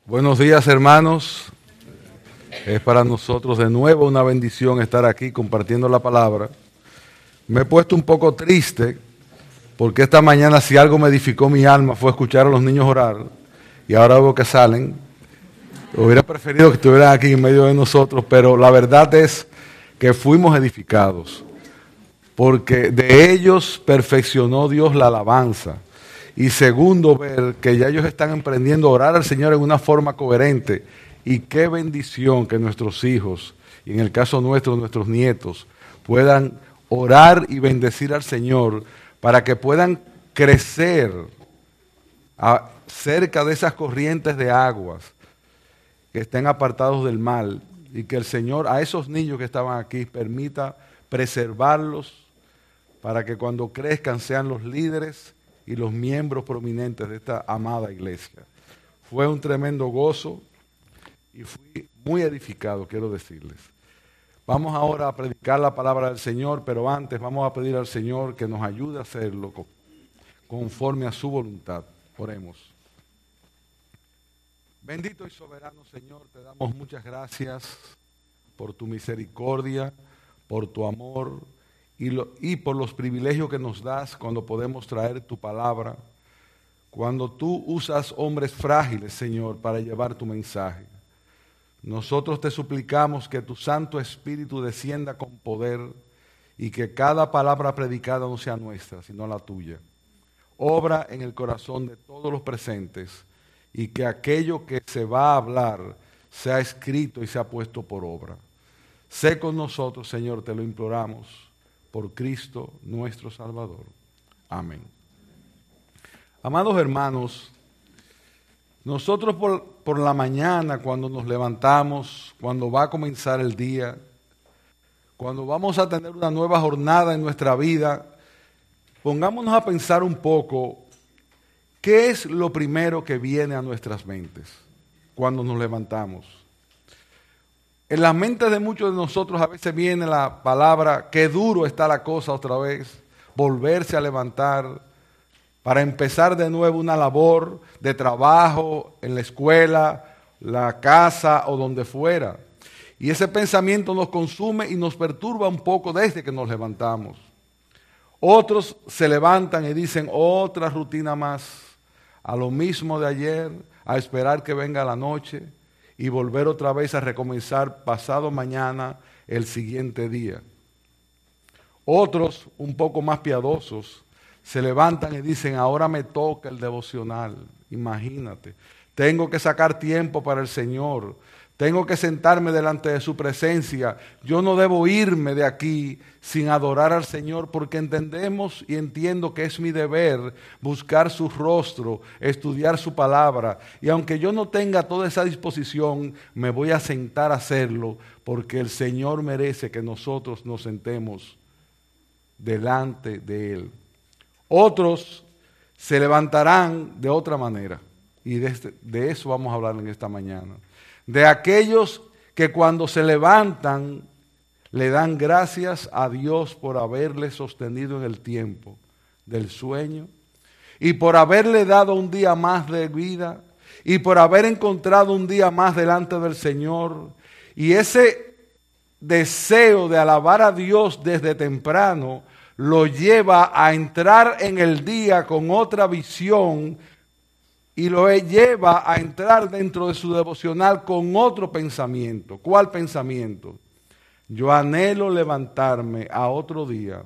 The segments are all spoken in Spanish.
Buenos días, hermanos. Es para nosotros de nuevo una bendición estar aquí compartiendo la palabra. Me he puesto un poco triste porque esta mañana, si algo me edificó mi alma, fue escuchar a los niños orar y ahora veo que salen. Hubiera preferido que estuvieran aquí en medio de nosotros, pero la verdad es que fuimos edificados porque de ellos perfeccionó Dios la alabanza. Y segundo, ver que ya ellos están emprendiendo a orar al Señor en una forma coherente. Y qué bendición que nuestros hijos, y en el caso nuestro, nuestros nietos, puedan orar y bendecir al Señor para que puedan crecer cerca de esas corrientes de aguas que estén apartados del mal. Y que el Señor a esos niños que estaban aquí permita preservarlos para que cuando crezcan sean los líderes y los miembros prominentes de esta amada iglesia. Fue un tremendo gozo y fui muy edificado, quiero decirles. Vamos ahora a predicar la palabra del Señor, pero antes vamos a pedir al Señor que nos ayude a hacerlo conforme a su voluntad. Oremos. Bendito y soberano Señor, te damos muchas gracias por tu misericordia, por tu amor, y por los privilegios que nos das cuando podemos traer tu palabra, cuando tú usas hombres frágiles, Señor, para llevar tu mensaje. Nosotros te suplicamos que tu Santo Espíritu descienda con poder y que cada palabra predicada no sea nuestra, sino la tuya. Obra en el corazón de todos los presentes y que aquello que se va a hablar sea escrito y sea puesto por obra. Sé con nosotros, Señor, te lo imploramos. Por Cristo nuestro Salvador. Amén. Amados hermanos, nosotros por la mañana, cuando nos levantamos, cuando va a comenzar el día, cuando vamos a tener una nueva jornada en nuestra vida, pongámonos a pensar un poco qué es lo primero que viene a nuestras mentes cuando nos levantamos. En las mentes de muchos de nosotros a veces viene la palabra, qué duro está la cosa otra vez, volverse a levantar para empezar de nuevo una labor de trabajo en la escuela, la casa o donde fuera. Y ese pensamiento nos consume y nos perturba un poco desde que nos levantamos. Otros se levantan y dicen otra rutina más, a lo mismo de ayer, a esperar que venga la noche y volver otra vez a recomenzar pasado mañana el siguiente día. Otros, un poco más piadosos, se levantan y dicen, ahora me toca el devocional. Imagínate, tengo que sacar tiempo para el Señor, tengo que sentarme delante de su presencia. Yo no debo irme de aquí sin adorar al Señor porque entendemos y entiendo que es mi deber buscar su rostro, estudiar su palabra. Y aunque yo no tenga toda esa disposición, me voy a sentar a hacerlo porque el Señor merece que nosotros nos sentemos delante de Él. Otros se levantarán de otra manera y de eso vamos a hablar en esta mañana. De aquellos que cuando se levantan le dan gracias a Dios por haberle sostenido en el tiempo del sueño y por haberle dado un día más de vida y por haber encontrado un día más delante del Señor. Y ese deseo de alabar a Dios desde temprano lo lleva a entrar en el día con otra visión y lo lleva a entrar dentro de su devocional con otro pensamiento. ¿Cuál pensamiento? Yo anhelo levantarme a otro día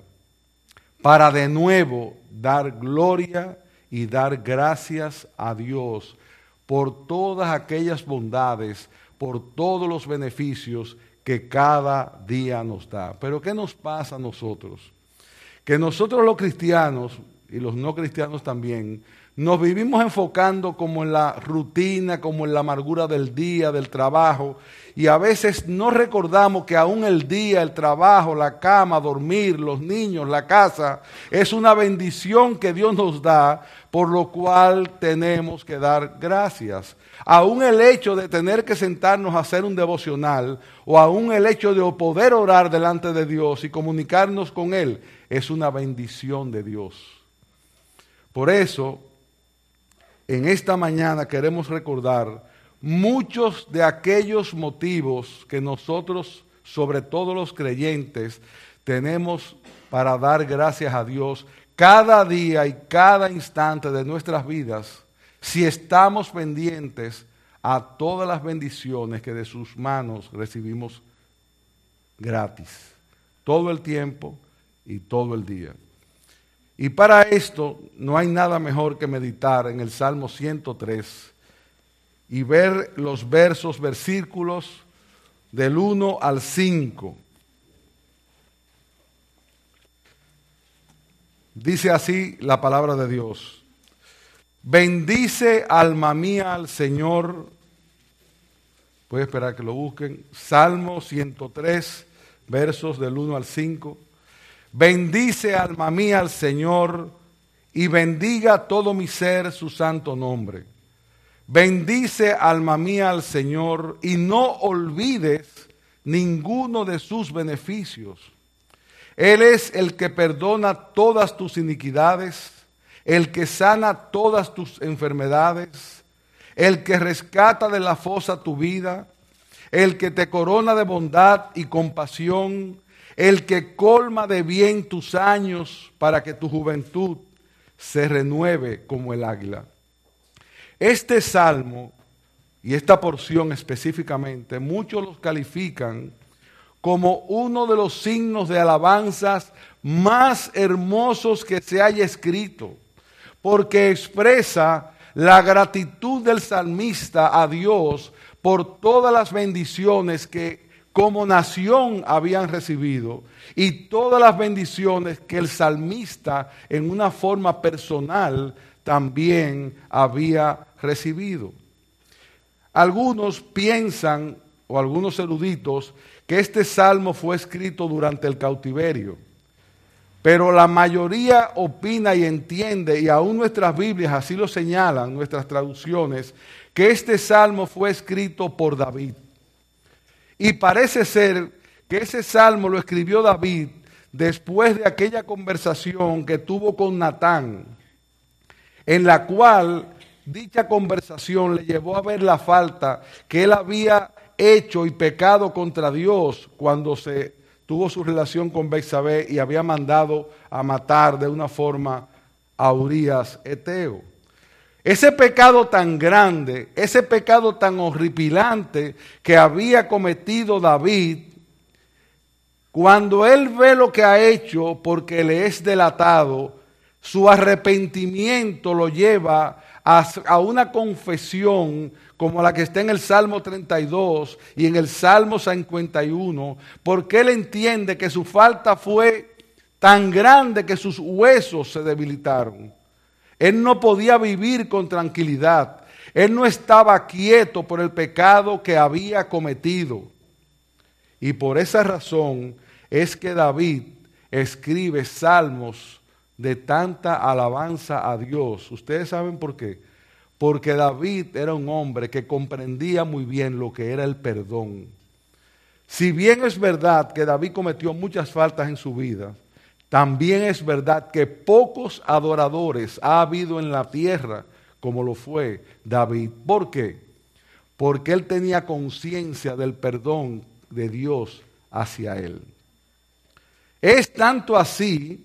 para de nuevo dar gloria y dar gracias a Dios por todas aquellas bondades, por todos los beneficios que cada día nos da. Pero ¿qué nos pasa a nosotros? Que nosotros los cristianos y los no cristianos también nos vivimos enfocando como en la rutina, como en la amargura del día, del trabajo, y a veces no recordamos que aún el día, el trabajo, la cama, dormir, los niños, la casa, es una bendición que Dios nos da, por lo cual tenemos que dar gracias. Aún el hecho de tener que sentarnos a hacer un devocional, o aún el hecho de poder orar delante de Dios y comunicarnos con Él, es una bendición de Dios. Por eso, en esta mañana queremos recordar muchos de aquellos motivos que nosotros, sobre todo los creyentes, tenemos para dar gracias a Dios cada día y cada instante de nuestras vidas, si estamos pendientes a todas las bendiciones que de sus manos recibimos gratis, todo el tiempo y todo el día. Y para esto no hay nada mejor que meditar en el Salmo 103 y ver los versículos del 1 al 5. Dice así la palabra de Dios: bendice alma mía al Señor. Voy a esperar que lo busquen. Salmo 103, versos del 1 al 5. Bendice alma mía al Señor y bendiga todo mi ser su santo nombre. Bendice alma mía al Señor y no olvides ninguno de sus beneficios. Él es el que perdona todas tus iniquidades, el que sana todas tus enfermedades, el que rescata de la fosa tu vida, el que te corona de bondad y compasión, el que colma de bien tus años para que tu juventud se renueve como el águila. Este salmo y esta porción específicamente, muchos los califican como uno de los signos de alabanzas más hermosos que se haya escrito, porque expresa la gratitud del salmista a Dios por todas las bendiciones que como nación habían recibido y todas las bendiciones que el salmista en una forma personal también había recibido. Algunos piensan, o algunos eruditos, que este salmo fue escrito durante el cautiverio, pero la mayoría opina y entiende, y aún nuestras Biblias así lo señalan, nuestras traducciones, que este salmo fue escrito por David. Y parece ser que ese salmo lo escribió David después de aquella conversación que tuvo con Natán, en la cual dicha conversación le llevó a ver la falta que él había hecho y pecado contra Dios cuando se tuvo su relación con Betsabé y había mandado a matar de una forma a Urías Eteo. Ese pecado tan grande, ese pecado tan horripilante que había cometido David, cuando él ve lo que ha hecho porque le es delatado, su arrepentimiento lo lleva a una confesión como la que está en el Salmo 32 y en el Salmo 51, porque él entiende que su falta fue tan grande que sus huesos se debilitaron. Él no podía vivir con tranquilidad. Él no estaba quieto por el pecado que había cometido. Y por esa razón es que David escribe salmos de tanta alabanza a Dios. ¿Ustedes saben por qué? Porque David era un hombre que comprendía muy bien lo que era el perdón. Si bien es verdad que David cometió muchas faltas en su vida, también es verdad que pocos adoradores ha habido en la tierra como lo fue David. ¿Por qué? Porque él tenía conciencia del perdón de Dios hacia él. Es tanto así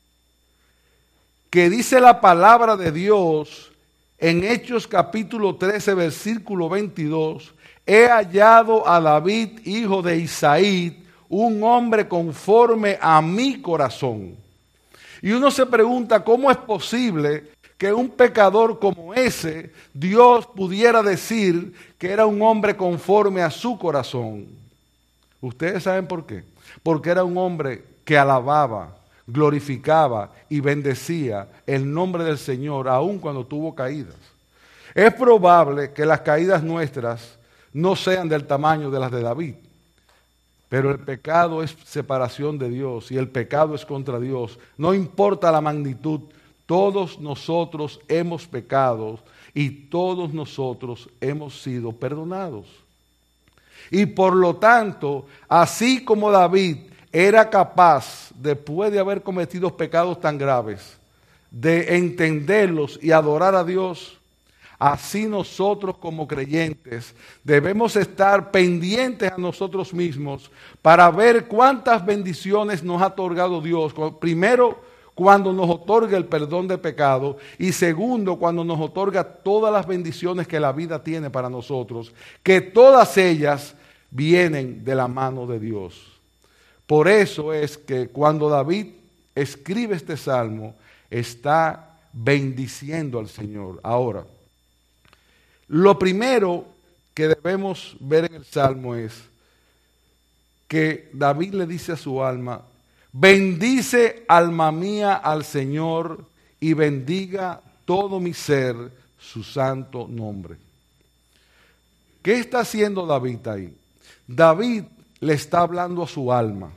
que dice la palabra de Dios en Hechos capítulo 13, versículo 22, he hallado a David, hijo de Isaí, un hombre conforme a mi corazón. Y uno se pregunta, ¿cómo es posible que un pecador como ese, Dios pudiera decir que era un hombre conforme a su corazón? ¿Ustedes saben por qué? Porque era un hombre que alababa, glorificaba y bendecía el nombre del Señor, aun cuando tuvo caídas. Es probable que las caídas nuestras no sean del tamaño de las de David, pero el pecado es separación de Dios y el pecado es contra Dios. No importa la magnitud, todos nosotros hemos pecado y todos nosotros hemos sido perdonados. Y por lo tanto, así como David era capaz, después de haber cometido pecados tan graves, de entenderlos y adorar a Dios, Así nosotros como creyentes debemos estar pendientes a nosotros mismos para ver cuántas bendiciones nos ha otorgado Dios. Primero, cuando nos otorga el perdón de pecado, y segundo, cuando nos otorga todas las bendiciones que la vida tiene para nosotros, que todas ellas vienen de la mano de Dios. Por eso es que cuando David escribe este salmo, está bendiciendo al Señor. Ahora, lo primero que debemos ver en el salmo es que David le dice a su alma: bendice, alma mía, al Señor, y bendiga todo mi ser su santo nombre. ¿Qué está haciendo David ahí? David le está hablando a su alma.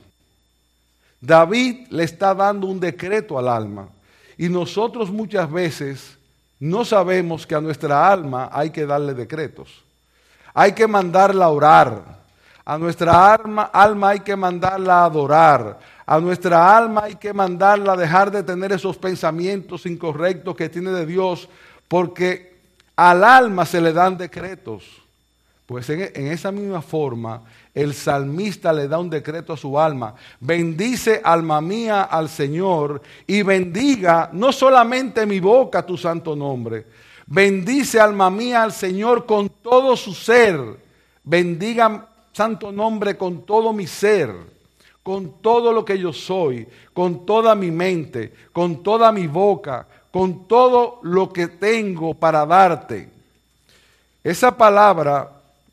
David le está dando un decreto al alma. Y nosotros muchas veces no sabemos que a nuestra alma hay que darle decretos. Hay que mandarla a orar. A nuestra alma hay que mandarla a adorar. A nuestra alma hay que mandarla a dejar de tener esos pensamientos incorrectos que tiene de Dios, porque al alma se le dan decretos. Pues en esa misma forma, el salmista le da un decreto a su alma: bendice, alma mía, al Señor, y bendiga no solamente mi boca tu santo nombre. Bendice, alma mía, al Señor con todo su ser. Bendiga santo nombre con todo mi ser, con todo lo que yo soy, con toda mi mente, con toda mi boca, con todo lo que tengo para darte. Esa palabra,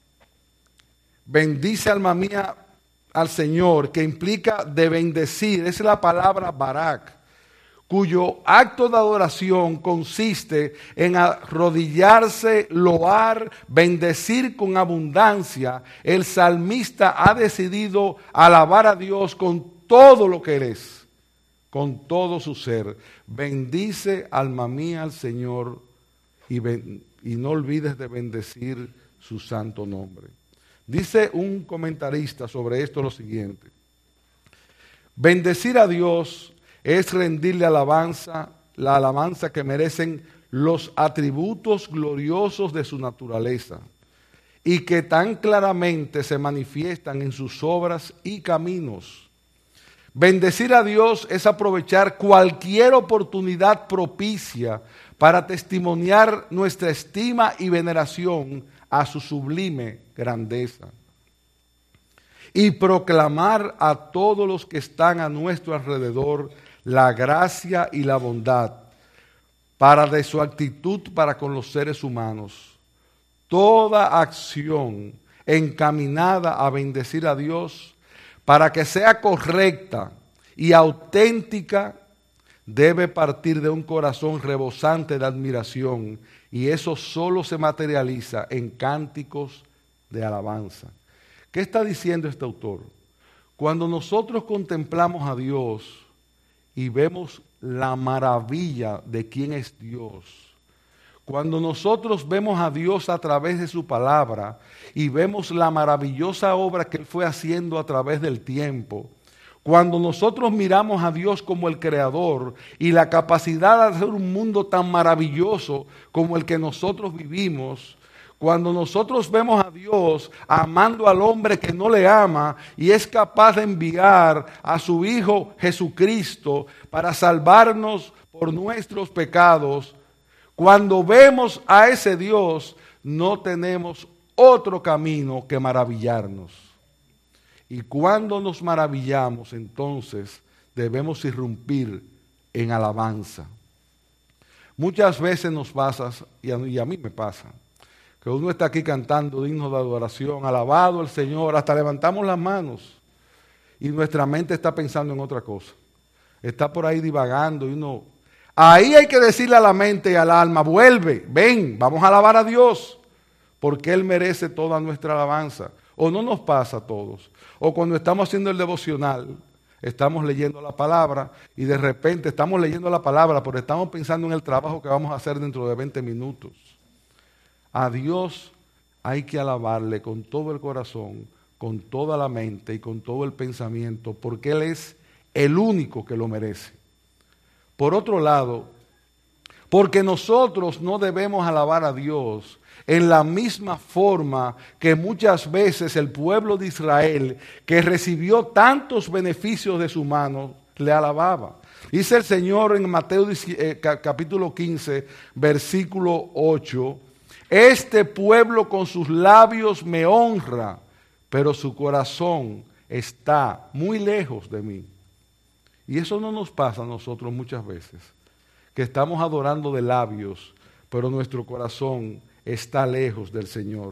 bendice, alma mía, al Señor, que implica de bendecir, es la palabra barak, cuyo acto de adoración consiste en arrodillarse, loar, bendecir con abundancia. El salmista ha decidido alabar a Dios con todo lo que Él es, con todo su ser. Bendice, alma mía, al Señor, y no olvides de bendecir su santo nombre. Dice un comentarista sobre esto lo siguiente: bendecir a Dios es rendirle alabanza, la alabanza que merecen los atributos gloriosos de su naturaleza y que tan claramente se manifiestan en sus obras y caminos. Bendecir a Dios es aprovechar cualquier oportunidad propicia para testimoniar nuestra estima y veneración a su sublime grandeza y proclamar a todos los que están a nuestro alrededor la gracia y la bondad para de su actitud para con los seres humanos. Toda acción encaminada a bendecir a Dios, para que sea correcta y auténtica, debe partir de un corazón rebosante de admiración, y eso solo se materializa en cánticos de alabanza. ¿Qué está diciendo este autor? Cuando nosotros contemplamos a Dios y vemos la maravilla de quién es Dios, cuando nosotros vemos a Dios a través de su palabra y vemos la maravillosa obra que Él fue haciendo a través del tiempo, cuando nosotros miramos a Dios como el creador y la capacidad de hacer un mundo tan maravilloso como el que nosotros vivimos, cuando nosotros vemos a Dios amando al hombre que no le ama y es capaz de enviar a su Hijo Jesucristo para salvarnos por nuestros pecados, cuando vemos a ese Dios, no tenemos otro camino que maravillarnos. Y cuando nos maravillamos, entonces debemos irrumpir en alabanza. Muchas veces nos pasa, y a mí me pasa, que uno está aquí cantando himnos de adoración, alabado el Señor, hasta levantamos las manos y nuestra mente está pensando en otra cosa. Está por ahí divagando y uno... Ahí hay que decirle a la mente y al alma: vuelve, ven, vamos a alabar a Dios, porque Él merece toda nuestra alabanza. O no nos pasa a todos. O cuando estamos haciendo el devocional, estamos leyendo la palabra y de repente estamos leyendo la palabra, pero estamos pensando en el trabajo que vamos a hacer dentro de 20 minutos. A Dios hay que alabarle con todo el corazón, con toda la mente y con todo el pensamiento, porque Él es el único que lo merece. Por otro lado, Porque nosotros no debemos alabar a Dios en la misma forma que muchas veces el pueblo de Israel, que recibió tantos beneficios de su mano, le alababa. Dice el Señor en Mateo capítulo 15, versículo 8, este pueblo con sus labios me honra, pero su corazón está muy lejos de mí. Y eso no nos pasa a nosotros muchas veces, que estamos adorando de labios, pero nuestro corazón está lejos del Señor.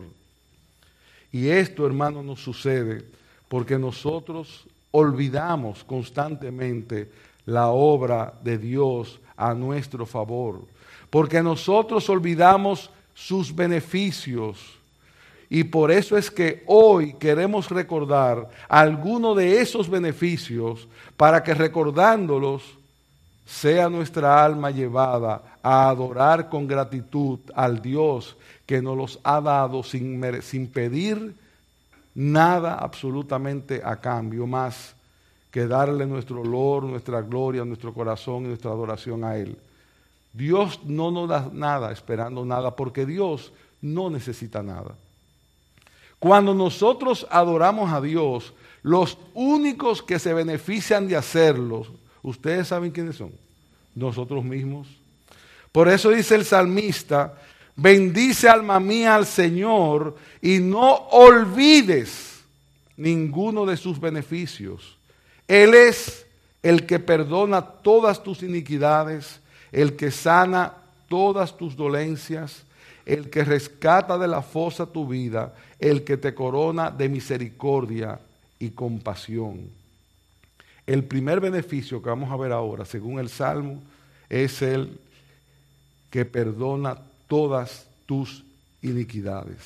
Y esto, hermano, nos sucede porque nosotros olvidamos constantemente la obra de Dios a nuestro favor, porque nosotros olvidamos sus beneficios. Y por eso es que hoy queremos recordar algunos de esos beneficios para que recordándolos sea nuestra alma llevada a adorar con gratitud al Dios que nos los ha dado sin pedir nada absolutamente a cambio más que darle nuestro olor, nuestra gloria, nuestro corazón y nuestra adoración a Él. Dios no nos da nada esperando nada, porque Dios no necesita nada. Cuando nosotros adoramos a Dios, los únicos que se benefician de hacerlo, ¿ustedes saben quiénes son? Nosotros mismos. Por eso dice el salmista, bendice alma mía al Señor y no olvides ninguno de sus beneficios. Él es el que perdona todas tus iniquidades, el que sana todas tus dolencias, el que rescata de la fosa tu vida, el que te corona de misericordia y compasión. El primer beneficio que vamos a ver ahora, según el Salmo, es el que perdona todas tus iniquidades.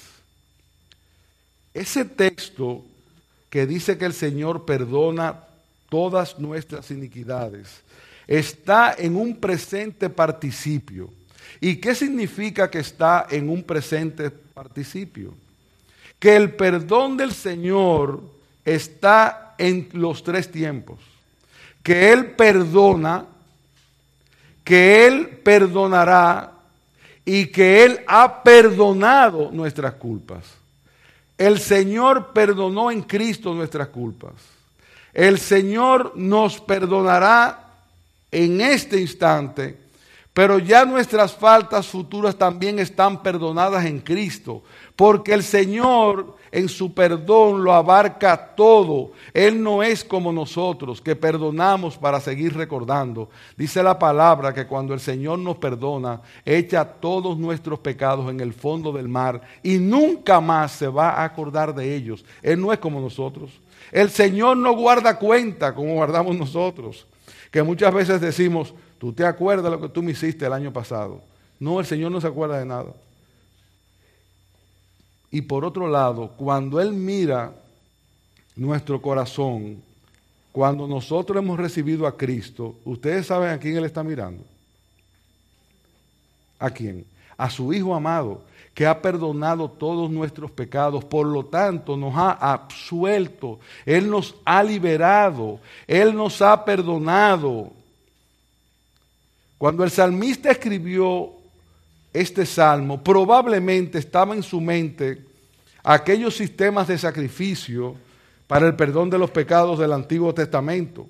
Ese texto que dice que el Señor perdona todas nuestras iniquidades está en un presente participio. ¿Y qué significa que está en un presente participio? Que el perdón del Señor está en los tres tiempos. Que Él perdona, que Él perdonará y que Él ha perdonado nuestras culpas. El Señor perdonó en Cristo nuestras culpas. El Señor nos perdonará en este instante, pero ya nuestras faltas futuras también están perdonadas en Cristo, porque el Señor en su perdón lo abarca todo. Él no es como nosotros, que perdonamos para seguir recordando. Dice la palabra que cuando el Señor nos perdona, echa todos nuestros pecados en el fondo del mar y nunca más se va a acordar de ellos. Él no es como nosotros. El Señor no guarda cuenta como guardamos nosotros, que muchas veces decimos, ¿tú te acuerdas de lo que tú me hiciste el año pasado? No, el Señor no se acuerda de nada. Y por otro lado, cuando Él mira nuestro corazón, cuando nosotros hemos recibido a Cristo, ¿ustedes saben a quién Él está mirando? ¿A quién? A su Hijo amado, que ha perdonado todos nuestros pecados, por lo tanto nos ha absuelto, Él nos ha liberado, Él nos ha perdonado. Cuando el salmista escribió este salmo, probablemente estaba en su mente aquellos sistemas de sacrificio para el perdón de los pecados del Antiguo Testamento.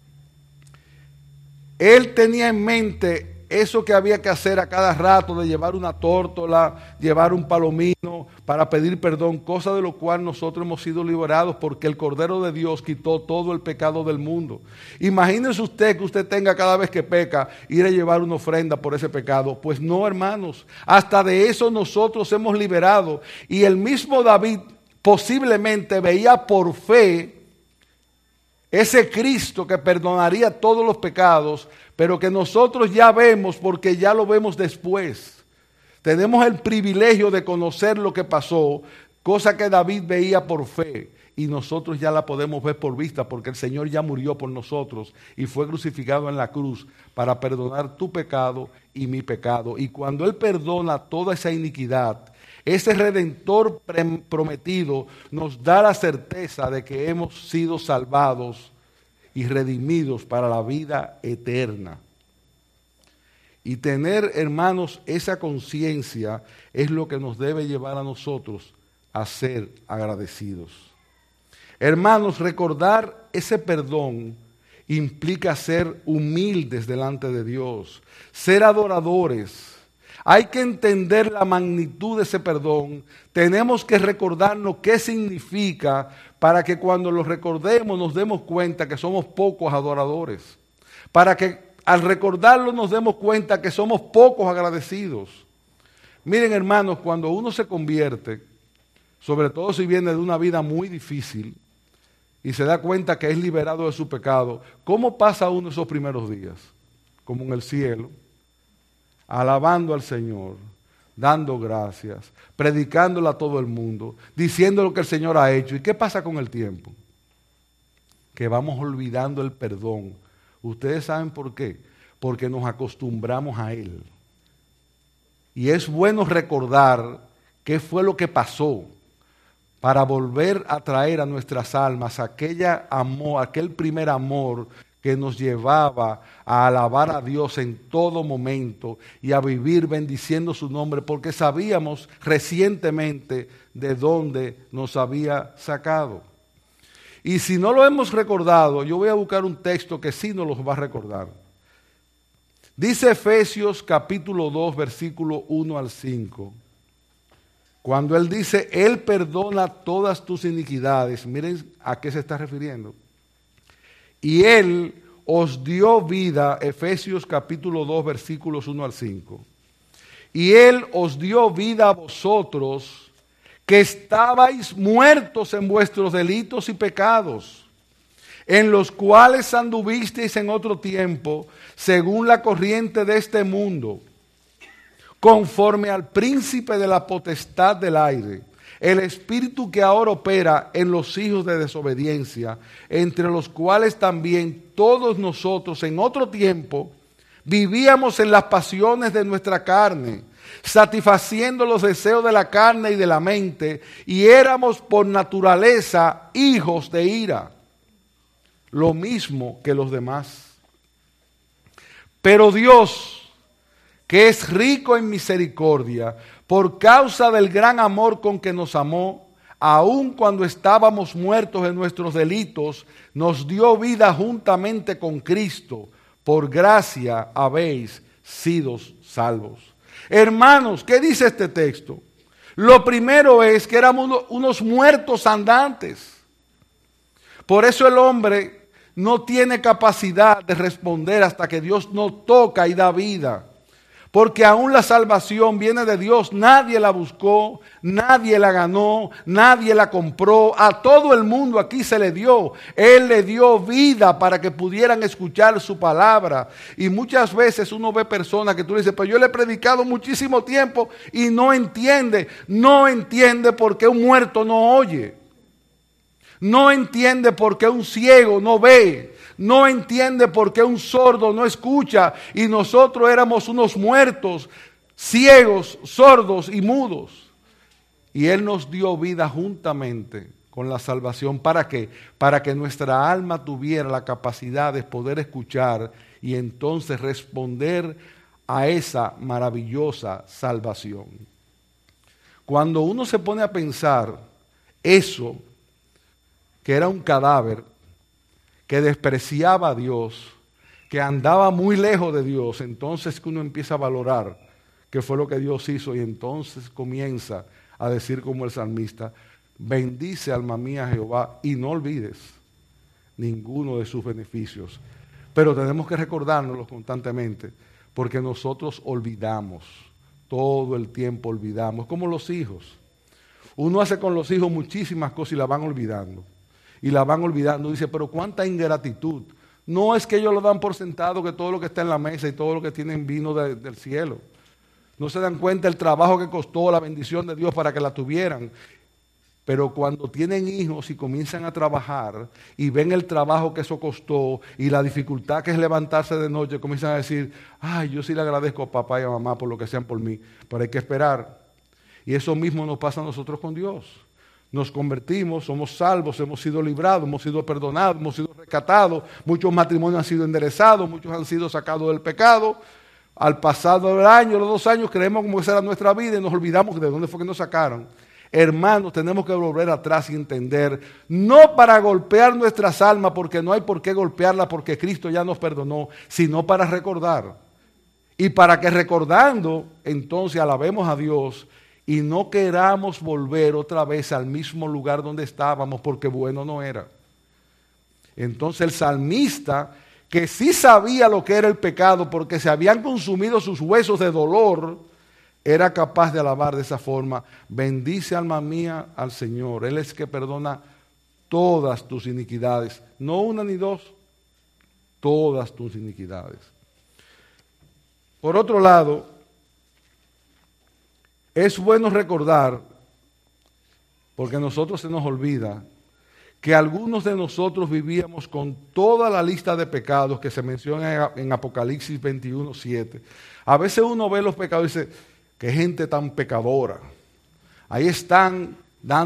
Él tenía en mente eso que había que hacer a cada rato, de llevar una tórtola, llevar un palomino para pedir perdón, cosa de lo cual nosotros hemos sido liberados porque el Cordero de Dios quitó todo el pecado del mundo. Imagínese usted que usted tenga cada vez que peca ir a llevar una ofrenda por ese pecado. Pues no, hermanos, hasta de eso nosotros hemos liberado. Y el mismo David posiblemente veía por fe ese Cristo que perdonaría todos los pecados, pero que nosotros ya vemos porque ya lo vemos después. Tenemos el privilegio de conocer lo que pasó, cosa que David veía por fe, y nosotros ya la podemos ver por vista, porque el Señor ya murió por nosotros y fue crucificado en la cruz para perdonar tu pecado y mi pecado. Y cuando Él perdona toda esa iniquidad, ese Redentor prometido nos da la certeza de que hemos sido salvados y redimidos para la vida eterna. Y tener, hermanos, esa conciencia es lo que nos debe llevar a nosotros a ser agradecidos. Hermanos, recordar ese perdón implica ser humildes delante de Dios, ser adoradores. Hay que entender la magnitud de ese perdón. Tenemos que recordarnos qué significa para que cuando lo recordemos nos demos cuenta que somos pocos adoradores. Para que al recordarlo nos demos cuenta que somos pocos agradecidos. Miren, hermanos, cuando uno se convierte, sobre todo si viene de una vida muy difícil y se da cuenta que es liberado de su pecado, ¿cómo pasa uno esos primeros días? Como en el cielo, alabando al Señor, dando gracias, predicándole a todo el mundo, diciendo lo que el Señor ha hecho. ¿Y qué pasa con el tiempo? Que vamos olvidando el perdón. ¿Ustedes saben por qué? Porque nos acostumbramos a Él. Y es bueno recordar qué fue lo que pasó para volver a traer a nuestras almas aquel primer amor que nos llevaba a alabar a Dios en todo momento y a vivir bendiciendo su nombre, porque sabíamos recientemente de dónde nos había sacado. Y si no lo hemos recordado, yo voy a buscar un texto que sí nos los va a recordar. Dice Efesios capítulo 2, versículo 1 al 5. Cuando él dice, Él perdona todas tus iniquidades, miren a qué se está refiriendo. Y Él os dio vida, Efesios capítulo 2, versículos 1 al 5. Y Él os dio vida a vosotros, que estabais muertos en vuestros delitos y pecados, en los cuales anduvisteis en otro tiempo, según la corriente de este mundo, conforme al príncipe de la potestad del aire, el espíritu que ahora opera en los hijos de desobediencia, entre los cuales también todos nosotros en otro tiempo vivíamos en las pasiones de nuestra carne, satisfaciendo los deseos de la carne y de la mente, y éramos por naturaleza hijos de ira, lo mismo que los demás. Pero Dios, que es rico en misericordia, por causa del gran amor con que nos amó, aun cuando estábamos muertos en nuestros delitos, nos dio vida juntamente con Cristo. Por gracia habéis sido salvos. Hermanos, ¿qué dice este texto? Lo primero es que éramos unos muertos andantes. Por eso el hombre no tiene capacidad de responder hasta que Dios no toca y da vida. Porque aún la salvación viene de Dios, nadie la buscó, nadie la ganó, nadie la compró, a todo el mundo aquí se le dio. Él le dio vida para que pudieran escuchar su palabra. Y muchas veces uno ve personas que tú le dices, pero yo le he predicado muchísimo tiempo y no entiende por qué un muerto no oye. No entiende por qué un ciego no ve. No entiende por qué un sordo no escucha y nosotros éramos unos muertos, ciegos, sordos y mudos. Y Él nos dio vida juntamente con la salvación. ¿Para qué? Para que nuestra alma tuviera la capacidad de poder escuchar y entonces responder a esa maravillosa salvación. Cuando uno se pone a pensar eso, que era un cadáver, que despreciaba a Dios, que andaba muy lejos de Dios, entonces que uno empieza a valorar qué fue lo que Dios hizo y entonces comienza a decir como el salmista, bendice alma mía Jehová y no olvides ninguno de sus beneficios. Pero tenemos que recordárnoslo constantemente porque nosotros olvidamos, todo el tiempo olvidamos, como los hijos. Uno hace con los hijos muchísimas cosas y las van olvidando. Y la van olvidando. Dice, pero cuánta ingratitud. No es que ellos lo dan por sentado que todo lo que está en la mesa y todo lo que tienen vino del cielo. No se dan cuenta el trabajo que costó, la bendición de Dios para que la tuvieran. Pero cuando tienen hijos y comienzan a trabajar y ven el trabajo que eso costó y la dificultad que es levantarse de noche, comienzan a decir, ay, yo sí le agradezco a papá y a mamá por lo que sean por mí, pero hay que esperar. Y eso mismo nos pasa a nosotros con Dios. Nos convertimos, somos salvos, hemos sido librados, hemos sido perdonados, hemos sido rescatados, muchos matrimonios han sido enderezados, muchos han sido sacados del pecado, al pasado del año, los 2 años, creemos como que esa era nuestra vida y nos olvidamos de dónde fue que nos sacaron. Hermanos, tenemos que volver atrás y entender, no para golpear nuestras almas, porque no hay por qué golpearlas, porque Cristo ya nos perdonó, sino para recordar. Y para que recordando, entonces alabemos a Dios y no queramos volver otra vez al mismo lugar donde estábamos, porque bueno no era. Entonces el salmista, que sí sabía lo que era el pecado, porque se habían consumido sus huesos de dolor, era capaz de alabar de esa forma. Bendice, alma mía, al Señor. Él es que perdona todas tus iniquidades. No una ni dos, todas tus iniquidades. Por otro lado, es bueno recordar, porque a nosotros se nos olvida, que algunos de nosotros vivíamos con toda la lista de pecados que se menciona en Apocalipsis 21:7. A veces uno ve los pecados y dice, qué gente tan pecadora. Ahí están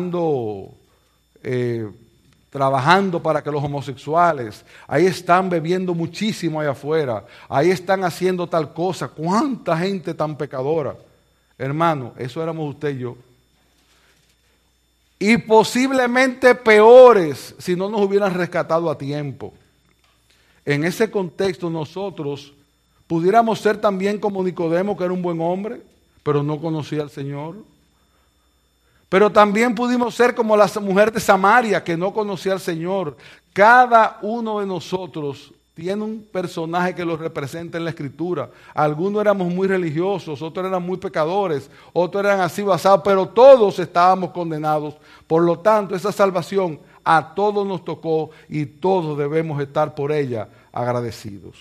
trabajando para que los homosexuales, ahí están bebiendo muchísimo allá afuera, ahí están haciendo tal cosa. ¿Cuánta gente tan pecadora? Hermano, eso éramos usted y yo. Y posiblemente peores si no nos hubieran rescatado a tiempo. En ese contexto nosotros pudiéramos ser también como Nicodemo, que era un buen hombre, pero no conocía al Señor. Pero también pudimos ser como la mujer de Samaria, que no conocía al Señor. Cada uno de nosotros tiene un personaje que lo representa en la Escritura. Algunos éramos muy religiosos, otros eran muy pecadores, otros eran así basados, pero todos estábamos condenados. Por lo tanto, esa salvación a todos nos tocó y todos debemos estar por ella agradecidos.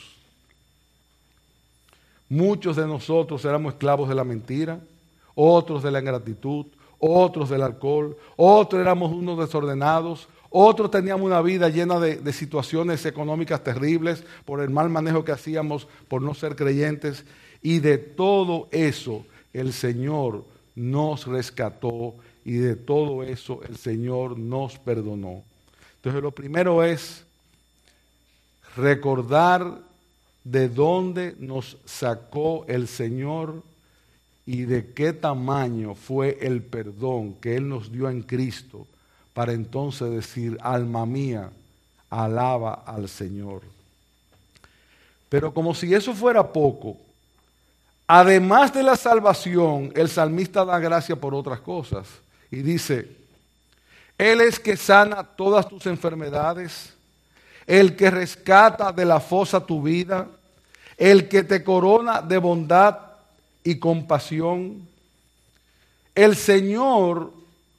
Muchos de nosotros éramos esclavos de la mentira, otros de la ingratitud, otros del alcohol, otros éramos unos desordenados, otros teníamos una vida llena de situaciones económicas terribles por el mal manejo que hacíamos, por no ser creyentes. Y de todo eso el Señor nos rescató y de todo eso el Señor nos perdonó. Entonces lo primero es recordar de dónde nos sacó el Señor y de qué tamaño fue el perdón que Él nos dio en Cristo, para entonces decir, alma mía, alaba al Señor. Pero como si eso fuera poco, además de la salvación, el salmista da gracia por otras cosas. Y dice, Él es que sana todas tus enfermedades, el que rescata de la fosa tu vida, el que te corona de bondad y compasión. El Señor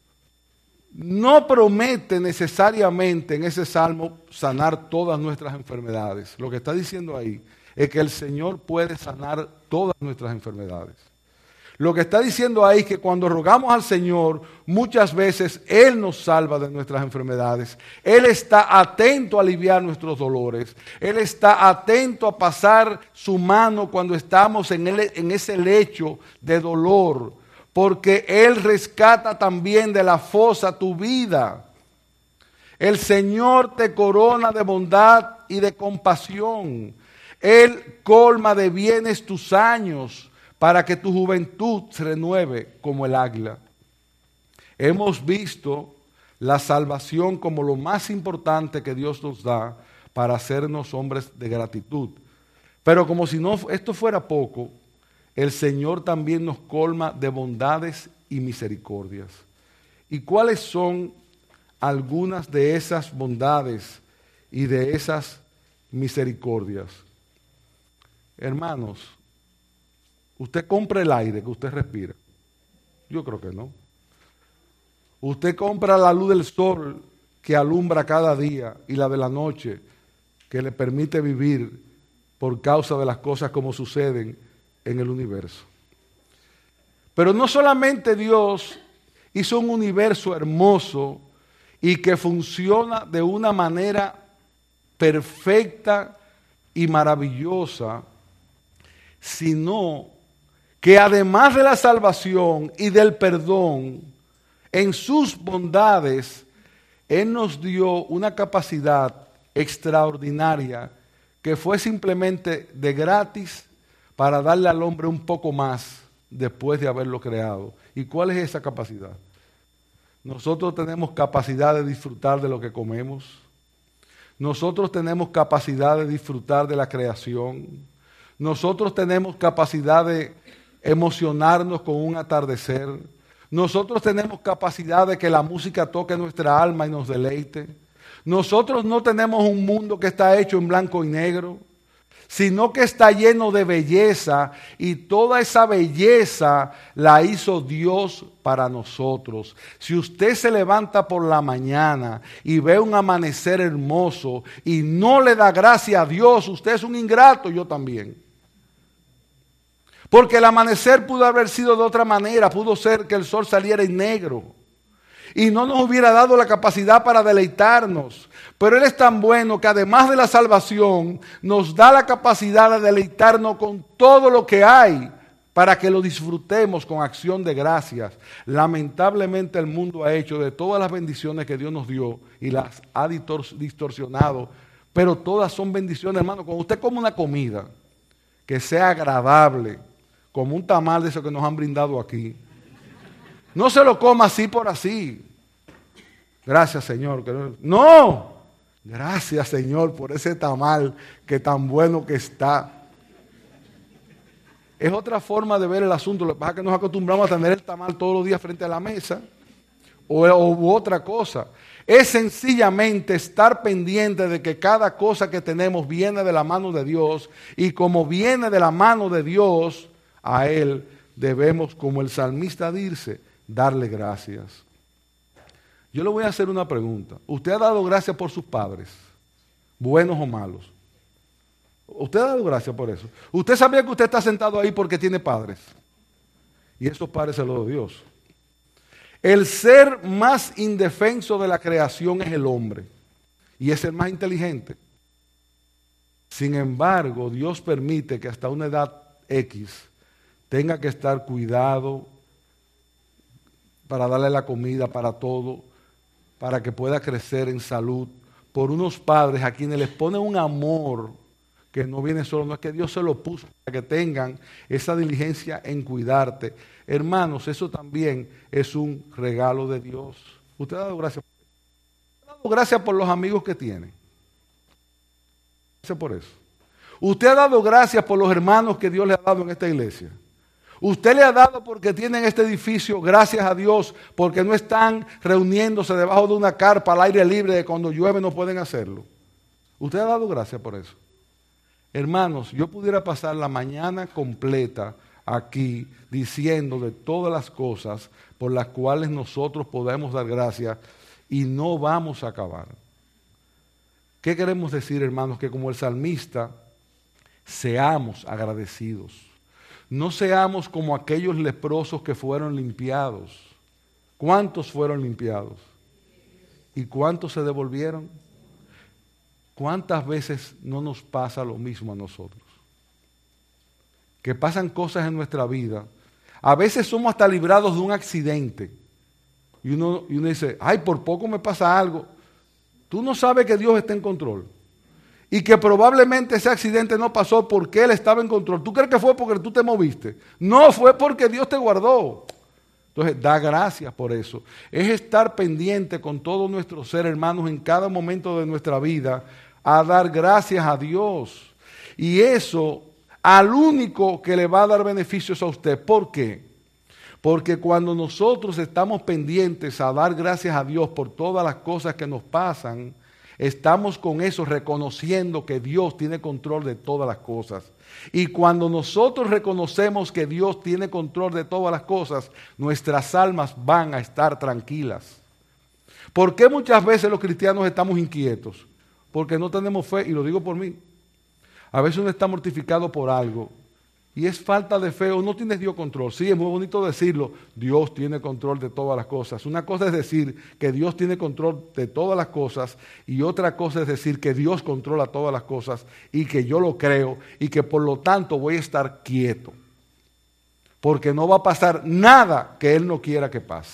no promete necesariamente en ese salmo sanar todas nuestras enfermedades. Lo que está diciendo ahí es que el Señor puede sanar todas nuestras enfermedades. Lo que está diciendo ahí es que cuando rogamos al Señor, muchas veces Él nos salva de nuestras enfermedades. Él está atento a aliviar nuestros dolores. Él está atento a pasar su mano cuando estamos en ese lecho de dolor. Porque Él rescata también de la fosa tu vida. El Señor te corona de bondad y de compasión. Él colma de bienes tus años, para que tu juventud se renueve como el águila. Hemos visto la salvación como lo más importante que Dios nos da para hacernos hombres de gratitud. Pero como si no esto fuera poco, el Señor también nos colma de bondades y misericordias. ¿Y cuáles son algunas de esas bondades y de esas misericordias? Hermanos, ¿usted compra el aire que usted respira? Yo creo que no. ¿Usted compra la luz del sol que alumbra cada día y la de la noche que le permite vivir por causa de las cosas como suceden en el universo? Pero no solamente Dios hizo un universo hermoso y que funciona de una manera perfecta y maravillosa, sino que además de la salvación y del perdón, en sus bondades, Él nos dio una capacidad extraordinaria que fue simplemente de gratis para darle al hombre un poco más después de haberlo creado. ¿Y cuál es esa capacidad? Nosotros tenemos capacidad de disfrutar de lo que comemos. Nosotros tenemos capacidad de disfrutar de la creación. Nosotros tenemos capacidad de emocionarnos con un atardecer. Nosotros tenemos capacidad de que la música toque nuestra alma y nos deleite. Nosotros no tenemos un mundo que está hecho en blanco y negro, sino que está lleno de belleza, y toda esa belleza la hizo Dios para nosotros. Si usted se levanta por la mañana y ve un amanecer hermoso y no le da gracias a Dios, usted es un ingrato, yo también. Porque el amanecer pudo haber sido de otra manera, pudo ser que el sol saliera en negro y no nos hubiera dado la capacidad para deleitarnos. Pero Él es tan bueno que además de la salvación nos da la capacidad de deleitarnos con todo lo que hay para que lo disfrutemos con acción de gracias. Lamentablemente el mundo ha hecho de todas las bendiciones que Dios nos dio y las ha distorsionado, pero todas son bendiciones, hermano. Cuando usted come una comida que sea agradable, como un tamal de eso que nos han brindado aquí, no se lo coma así por así. Gracias, Señor. No. Gracias, Señor, por ese tamal que tan bueno que está. Es otra forma de ver el asunto. Lo que pasa es que nos acostumbramos a tener el tamal todos los días frente a la mesa u otra cosa. Es sencillamente estar pendiente de que cada cosa que tenemos viene de la mano de Dios, y como viene de la mano de Dios, a Él debemos, como el salmista dice, darle gracias. Yo le voy a hacer una pregunta. ¿Usted ha dado gracias por sus padres, buenos o malos? ¿Usted ha dado gracias por eso? ¿Usted sabía que usted está sentado ahí porque tiene padres? Y esos padres se los dio Dios. El ser más indefenso de la creación es el hombre, y es el más inteligente. Sin embargo, Dios permite que hasta una edad X tenga que estar cuidado para darle la comida, para todo, para que pueda crecer en salud, por unos padres a quienes les pone un amor que no viene solo, no es que Dios se lo puso para que tengan esa diligencia en cuidarte. Hermanos, eso también es un regalo de Dios. ¿Usted ha dado gracias? ¿Usted ha dado gracias por los amigos que tiene? Gracias por eso. ¿Usted ha dado gracias por los hermanos que Dios le ha dado en esta iglesia? Usted le ha dado porque tienen este edificio, gracias a Dios, porque no están reuniéndose debajo de una carpa al aire libre de cuando llueve no pueden hacerlo. Usted ha dado gracias por eso. Hermanos, yo pudiera pasar la mañana completa aquí diciendo de todas las cosas por las cuales nosotros podemos dar gracias y no vamos a acabar. ¿Qué queremos decir, hermanos? Que como el salmista, seamos agradecidos. No seamos como aquellos leprosos que fueron limpiados. ¿Cuántos fueron limpiados? ¿Y cuántos se devolvieron? ¿Cuántas veces no nos pasa lo mismo a nosotros? Que pasan cosas en nuestra vida. A veces somos hasta librados de un accidente. Y uno dice, ay, por poco me pasa algo. Tú no sabes que Dios está en control. Y que probablemente ese accidente no pasó porque Él estaba en control. ¿Tú crees que fue porque tú te moviste? No, fue porque Dios te guardó. Entonces, da gracias por eso. Es estar pendiente con todo nuestro ser, hermanos, en cada momento de nuestra vida, a dar gracias a Dios. Y eso, al único que le va a dar beneficios a usted. ¿Por qué? Porque cuando nosotros estamos pendientes a dar gracias a Dios por todas las cosas que nos pasan, estamos con eso reconociendo que Dios tiene control de todas las cosas. Y cuando nosotros reconocemos que Dios tiene control de todas las cosas, nuestras almas van a estar tranquilas. ¿Por qué muchas veces los cristianos estamos inquietos? Porque no tenemos fe, y lo digo por mí. A veces uno está mortificado por algo y es falta de fe o no tienes Dios control. Sí, es muy bonito decirlo, Dios tiene control de todas las cosas. Una cosa es decir que Dios tiene control de todas las cosas y otra cosa es decir que Dios controla todas las cosas y que yo lo creo y que por lo tanto voy a estar quieto. Porque no va a pasar nada que Él no quiera que pase.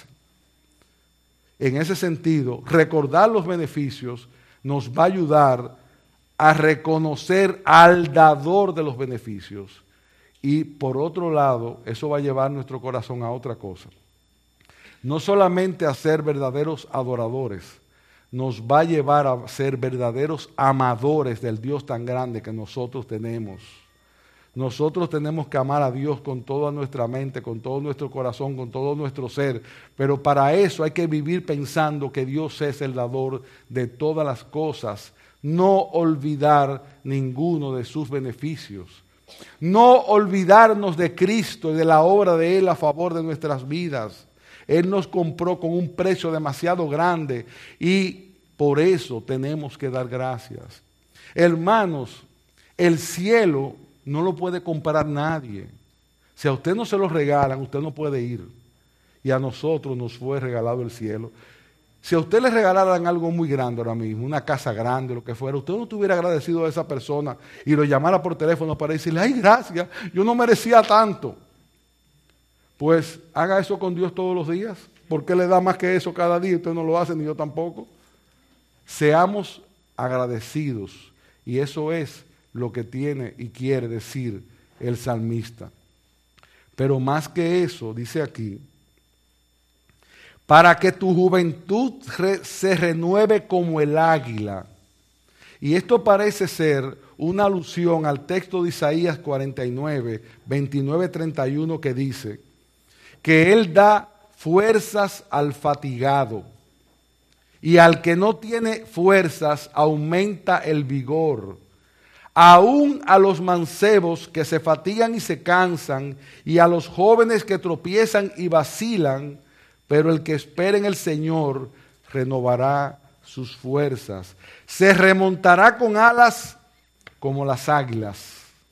En ese sentido, recordar los beneficios nos va a ayudar a reconocer al dador de los beneficios. Y por otro lado, eso va a llevar nuestro corazón a otra cosa. No solamente a ser verdaderos adoradores, nos va a llevar a ser verdaderos amadores del Dios tan grande que nosotros tenemos. Nosotros tenemos que amar a Dios con toda nuestra mente, con todo nuestro corazón, con todo nuestro ser. Pero para eso hay que vivir pensando que Dios es el dador de todas las cosas. No olvidar ninguno de sus beneficios. No olvidarnos de Cristo y de la obra de Él a favor de nuestras vidas. Él nos compró con un precio demasiado grande y por eso tenemos que dar gracias. Hermanos, el cielo no lo puede comprar nadie. Si a usted no se lo regalan, usted no puede ir. Y a nosotros nos fue regalado el cielo. Si a usted le regalaran algo muy grande ahora mismo, una casa grande, lo que fuera, usted no estuviera agradecido a esa persona y lo llamara por teléfono para decirle, ay, gracias, yo no merecía tanto. Pues haga eso con Dios todos los días. ¿Por qué le da más que eso cada día? Usted no lo hace, ni yo tampoco. Seamos agradecidos. Y eso es lo que tiene y quiere decir el salmista. Pero más que eso, dice aquí, para que tu juventud se renueve como el águila. Y esto parece ser una alusión al texto de Isaías 49, 29, 31 que dice que Él da fuerzas al fatigado y al que no tiene fuerzas aumenta el vigor. Aún a los mancebos que se fatigan y se cansan y a los jóvenes que tropiezan y vacilan, pero el que espera en el Señor renovará sus fuerzas. Se remontará con alas como las águilas.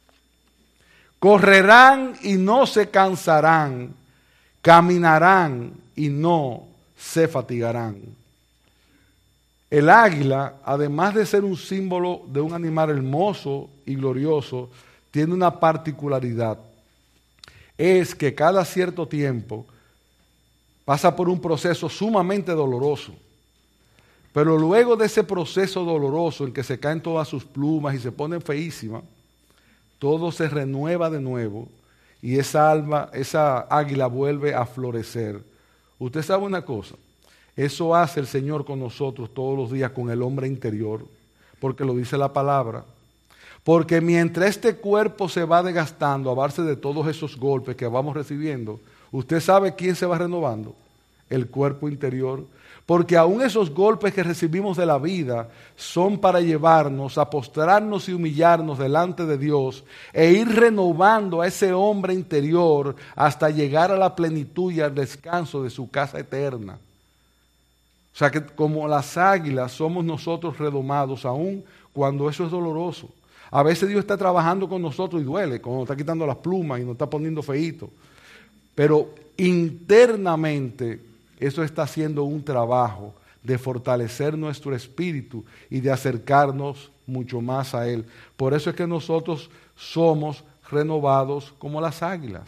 Correrán y no se cansarán. Caminarán y no se fatigarán. El águila, además de ser un símbolo de un animal hermoso y glorioso, tiene una particularidad. Es que cada cierto tiempo pasa por un proceso sumamente doloroso. Pero luego de ese proceso doloroso en que se caen todas sus plumas y se pone feísima, todo se renueva de nuevo y esa águila vuelve a florecer. Usted sabe una cosa, eso hace el Señor con nosotros todos los días, con el hombre interior, porque lo dice la palabra. Porque mientras este cuerpo se va desgastando a base de todos esos golpes que vamos recibiendo, ¿usted sabe quién se va renovando? El cuerpo interior. Porque aún esos golpes que recibimos de la vida son para llevarnos a postrarnos y humillarnos delante de Dios e ir renovando a ese hombre interior hasta llegar a la plenitud y al descanso de su casa eterna. O sea que como las águilas somos nosotros redomados aún cuando eso es doloroso. A veces Dios está trabajando con nosotros y duele, cuando nos está quitando las plumas y nos está poniendo feíto. Pero internamente eso está haciendo un trabajo de fortalecer nuestro espíritu y de acercarnos mucho más a Él. Por eso es que nosotros somos renovados como las águilas.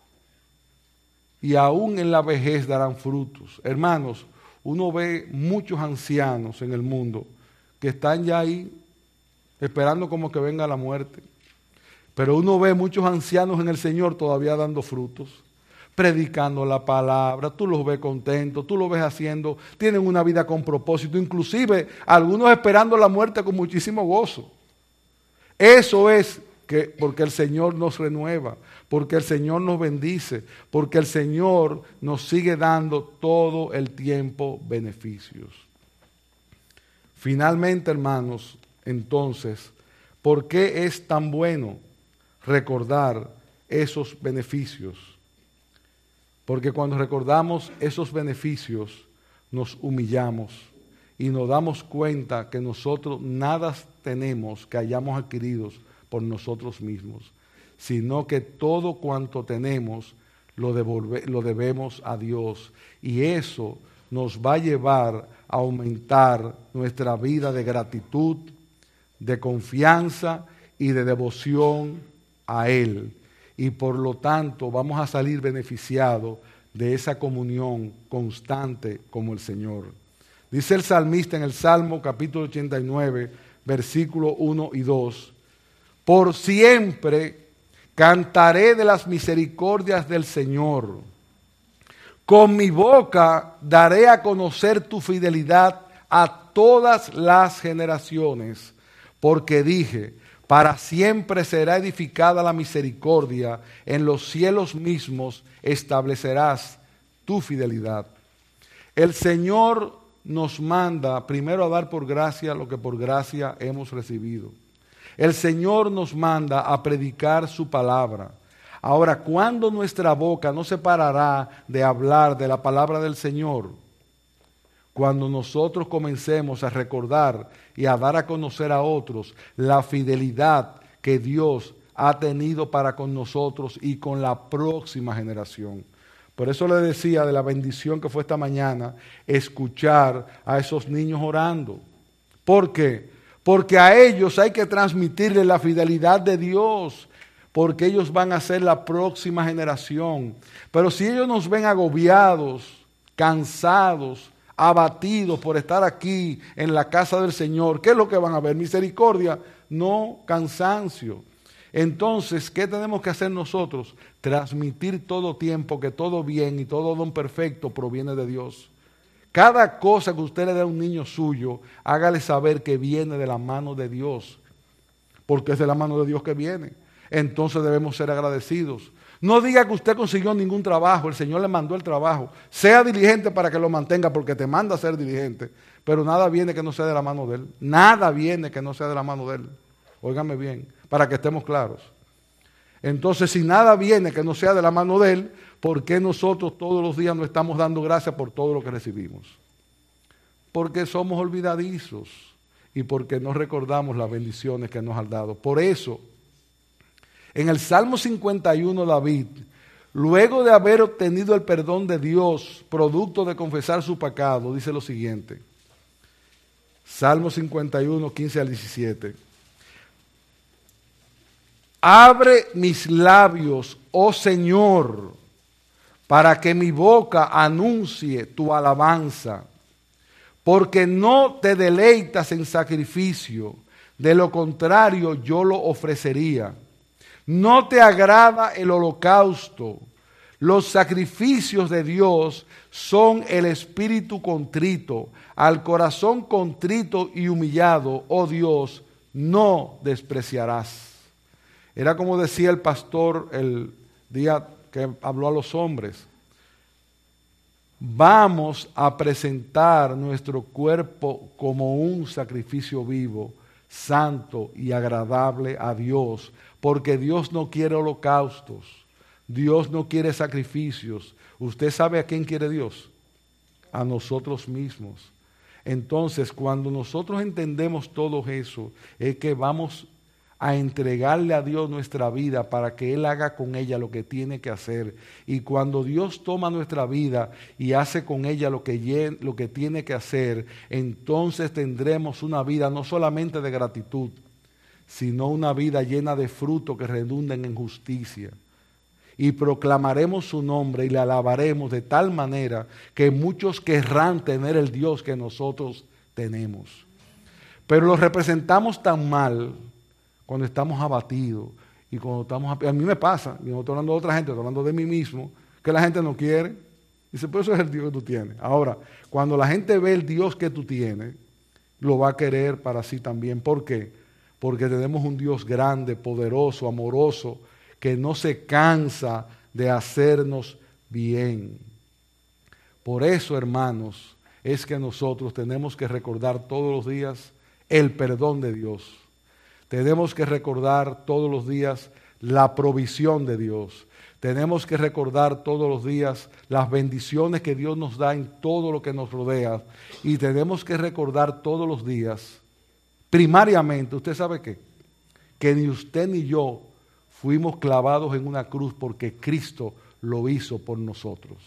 Y aún en la vejez darán frutos. Hermanos, uno ve muchos ancianos en el mundo que están ya ahí esperando como que venga la muerte. Pero uno ve muchos ancianos en el Señor todavía dando frutos, predicando la palabra, tú los ves contentos, tú los ves haciendo, tienen una vida con propósito, inclusive algunos esperando la muerte con muchísimo gozo. Eso es porque el Señor nos renueva, porque el Señor nos bendice, porque el Señor nos sigue dando todo el tiempo beneficios. Finalmente, hermanos, entonces, ¿por qué es tan bueno recordar esos beneficios? Porque cuando recordamos esos beneficios, nos humillamos y nos damos cuenta que nosotros nada tenemos que hayamos adquirido por nosotros mismos, sino que todo cuanto tenemos lo debemos a Dios. Y eso nos va a llevar a aumentar nuestra vida de gratitud, de confianza y de devoción a Él. Y por lo tanto vamos a salir beneficiados de esa comunión constante como el Señor. Dice el salmista en el Salmo capítulo 89, versículo 1 y 2, por siempre Cantaré de las misericordias del Señor. Con mi boca daré a conocer tu fidelidad a todas las generaciones, porque dije, para siempre será edificada la misericordia, en los cielos mismos establecerás tu fidelidad. El Señor nos manda primero a dar por gracia lo que por gracia hemos recibido. El Señor nos manda a predicar su palabra. Ahora, ¿cuándo nuestra boca no se parará de hablar de la palabra del Señor? Cuando nosotros comencemos a recordar y a dar a conocer a otros la fidelidad que Dios ha tenido para con nosotros y con la próxima generación. Por eso le decía de la bendición que fue esta mañana, escuchar a esos niños orando. ¿Por qué? Porque a ellos hay que transmitirles la fidelidad de Dios, porque ellos van a ser la próxima generación. Pero si ellos nos ven agobiados, cansados, abatidos por estar aquí en la casa del Señor, ¿qué es lo que van a ver? Misericordia, no cansancio. Entonces, ¿qué tenemos que hacer nosotros? Transmitir todo tiempo que todo bien y todo don perfecto proviene de Dios. Cada cosa que usted le dé a un niño suyo, hágale saber que viene de la mano de Dios, porque es de la mano de Dios que viene. Entonces debemos ser agradecidos. No diga que usted consiguió ningún trabajo, el Señor le mandó el trabajo. Sea diligente para que lo mantenga, porque te manda a ser diligente, pero nada viene que no sea de la mano de Él. Nada viene que no sea de la mano de Él. Óigame bien, para que estemos claros. Entonces, si nada viene que no sea de la mano de Él, ¿por qué nosotros todos los días no estamos dando gracias por todo lo que recibimos? Porque somos olvidadizos y porque no recordamos las bendiciones que nos ha dado. Por eso, en el Salmo 51, David, luego de haber obtenido el perdón de Dios, producto de confesar su pecado, dice lo siguiente. Salmo 51, 15 al 17. Abre mis labios, oh Señor, para que mi boca anuncie tu alabanza, porque no te deleitas en sacrificio, de lo contrario yo lo ofrecería. No te agrada el holocausto. Los sacrificios de Dios son el espíritu contrito. Al corazón contrito y humillado, oh Dios, no despreciarás. Era como decía el pastor el día que habló a los hombres. Vamos a presentar nuestro cuerpo como un sacrificio vivo, santo y agradable a Dios, porque Dios no quiere holocaustos, Dios no quiere sacrificios. ¿Usted sabe a quién quiere Dios? A nosotros mismos. Entonces, cuando nosotros entendemos todo eso, es que vamos a entregarle a Dios nuestra vida para que Él haga con ella lo que tiene que hacer. Y cuando Dios toma nuestra vida y hace con ella lo que tiene que hacer, entonces tendremos una vida no solamente de gratitud, sino una vida llena de fruto que redunden en justicia. Y proclamaremos su nombre y le alabaremos de tal manera que muchos querrán tener el Dios que nosotros tenemos. Pero lo representamos tan mal cuando estamos abatidos y cuando estamos... A mí me pasa, y no estoy hablando de otra gente, estoy hablando de mí mismo, que la gente no quiere. Dice, pues eso es el Dios que tú tienes. Ahora, cuando la gente ve el Dios que tú tienes, lo va a querer para sí también. ¿Por qué? Porque tenemos un Dios grande, poderoso, amoroso, que no se cansa de hacernos bien. Por eso, hermanos, es que nosotros tenemos que recordar todos los días el perdón de Dios. Tenemos que recordar todos los días la provisión de Dios. Tenemos que recordar todos los días las bendiciones que Dios nos da en todo lo que nos rodea. Y tenemos que recordar todos los días, primariamente, ¿usted sabe qué? Que ni usted ni yo fuimos clavados en una cruz porque Cristo lo hizo por nosotros.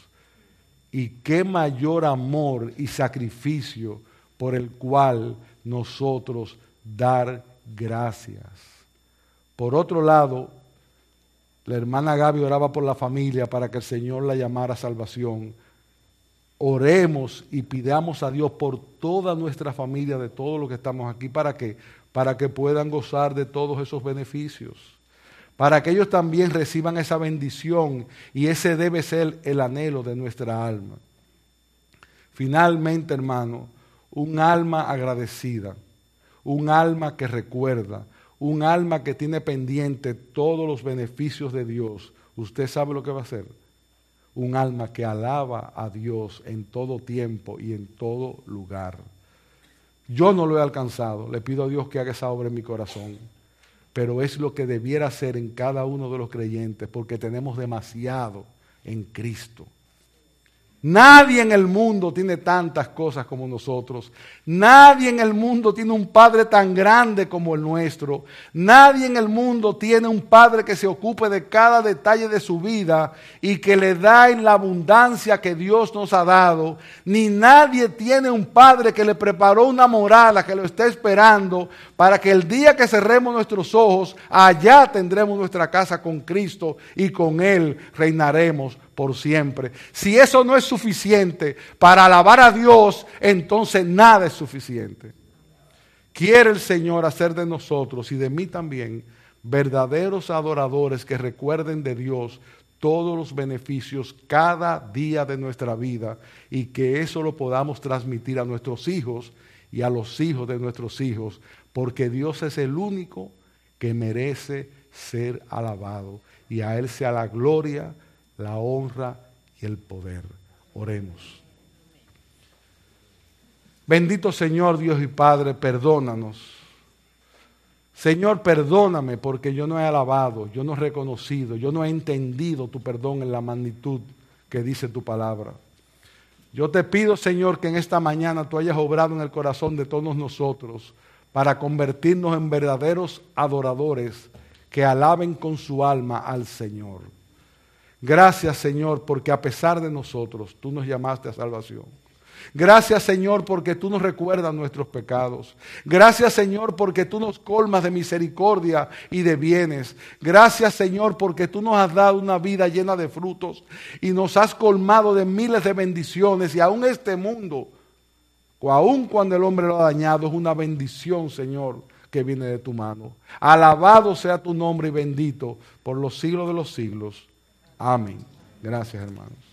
Y qué mayor amor y sacrificio por el cual nosotros dar gracias. Por otro lado, la hermana Gaby oraba por la familia para que el Señor la llamara a salvación. Oremos y pidamos a Dios por toda nuestra familia, de todos los que estamos aquí. ¿Para qué? Para que puedan gozar de todos esos beneficios. para que ellos también reciban esa bendición, y ese debe ser el anhelo de nuestra alma. Finalmente, hermano, un alma agradecida, un alma que recuerda, un alma que tiene pendiente todos los beneficios de Dios. ¿Usted sabe lo que va a hacer? Un alma que alaba a Dios en todo tiempo y en todo lugar. Yo no lo he alcanzado, le pido a Dios que haga esa obra en mi corazón, pero es lo que debiera hacer en cada uno de los creyentes, porque tenemos demasiado en Cristo. Nadie en el mundo tiene tantas cosas como nosotros. Nadie en el mundo tiene un Padre tan grande como el nuestro. Nadie en el mundo tiene un Padre que se ocupe de cada detalle de su vida y que le da en la abundancia que Dios nos ha dado. Ni nadie tiene un Padre que le preparó una morada, que lo está esperando para que el día que cerremos nuestros ojos, allá tendremos nuestra casa con Cristo y con Él reinaremos por siempre. Si eso no es suficiente para alabar a Dios, entonces nada es suficiente. Quiere el Señor hacer de nosotros y de mí también verdaderos adoradores que recuerden de Dios todos los beneficios cada día de nuestra vida, y que eso lo podamos transmitir a nuestros hijos y a los hijos de nuestros hijos, porque Dios es el único que merece ser alabado, y a Él sea la gloria, la honra y el poder. Oremos. Bendito Señor Dios y Padre, perdónanos. Señor, perdóname porque yo no he alabado, yo no he reconocido, yo no he entendido tu perdón en la magnitud que dice tu palabra. Yo te pido, Señor, que en esta mañana tú hayas obrado en el corazón de todos nosotros para convertirnos en verdaderos adoradores que alaben con su alma al Señor. Gracias, Señor, porque a pesar de nosotros, tú nos llamaste a salvación. Gracias, Señor, porque tú nos recuerdas nuestros pecados. Gracias, Señor, porque tú nos colmas de misericordia y de bienes. Gracias, Señor, porque tú nos has dado una vida llena de frutos y nos has colmado de miles de bendiciones. Y aún este mundo, aún cuando el hombre lo ha dañado, es una bendición, Señor, que viene de tu mano. Alabado sea tu nombre y bendito por los siglos de los siglos. Amén. Gracias, hermanos.